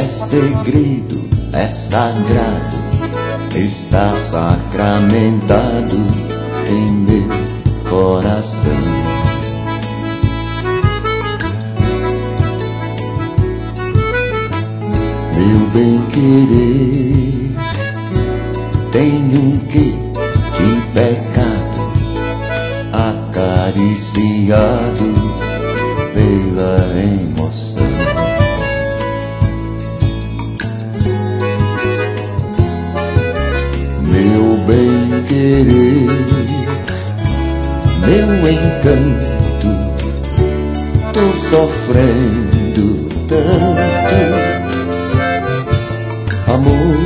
É segredo, é sagrado, está sacramentado em meu coração. Meu bem-querer tem um quê de pecado, acariciado pela emoção. Meu bem-querer, meu encanto, tô sofrendo tanto. Amor,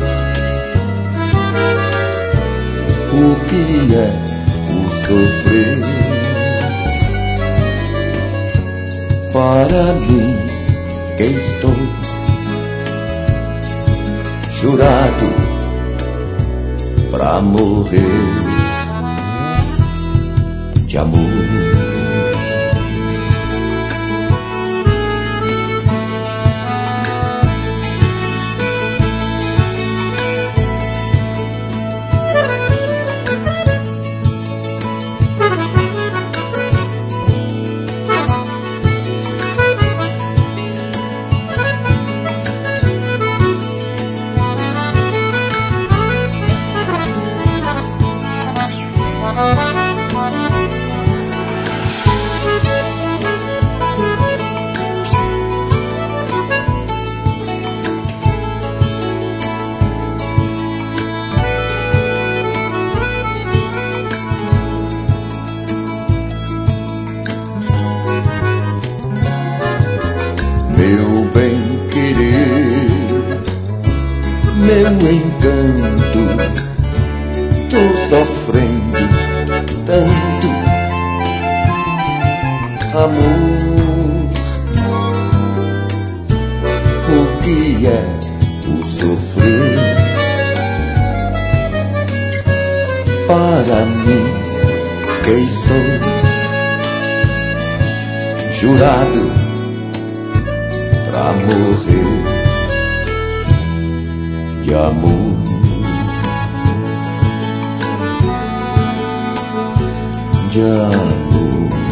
o que é o sofrer? Para mim que estou jurado pra morrer de amor. Meu bem-querer, meu encanto, tô sofrendo tanto. Amor, o que é o sofrer? Para mim que estou jurado pra morrer de amor. De amor.